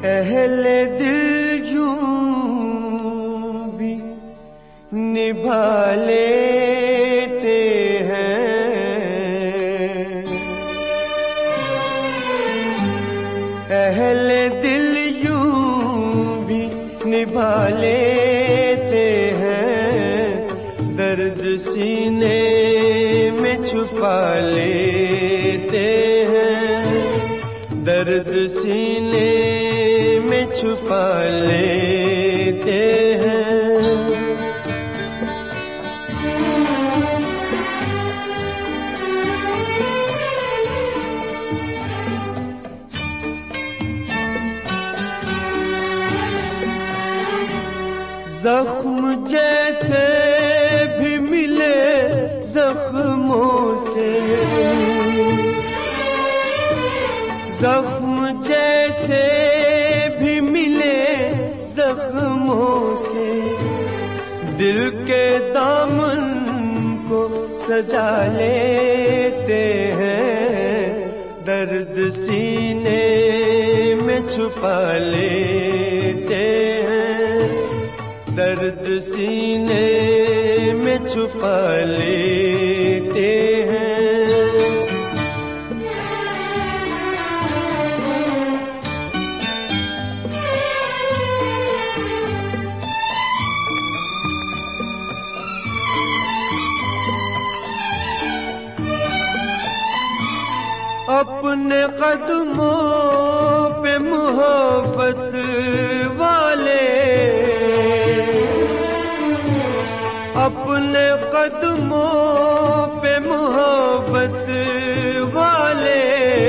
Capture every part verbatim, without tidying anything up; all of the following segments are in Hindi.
अहले दिल यूं भी निभा लेते हैं, अहले दिल यूं भी निभा लेते हैं, दर्द सीने में छुपा लेते हैं, दर्द सीने में छुपा लेते हैं। जख्म जैसे भी मिले जख्मों से, जख्म जैसे भी मिले जख्मों से, दिल के दामन को सजा लेते हैं, दर्द सीने में छुपा लेते हैं, दर्द सीने में छुपा लेते हैं। अपने कदमों पे मोहब्बत वाले, अपने कदमों पे मोहब्बत वाले,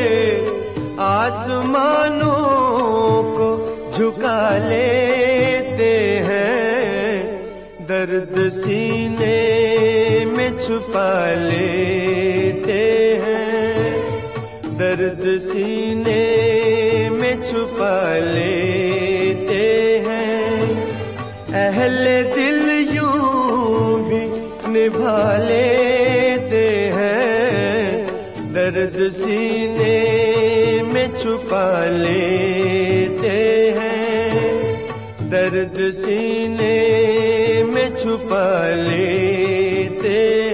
आसमानों को झुका लेते हैं, दर्द सीने में छुपा लेते हैं, दर्द सीने में छुपा लेते हैं। अहले दिल यूं भी निभा लेते हैं, दर्द सीने में छुपा लेते हैं, दर्द सीने में छुपा लेते हैं।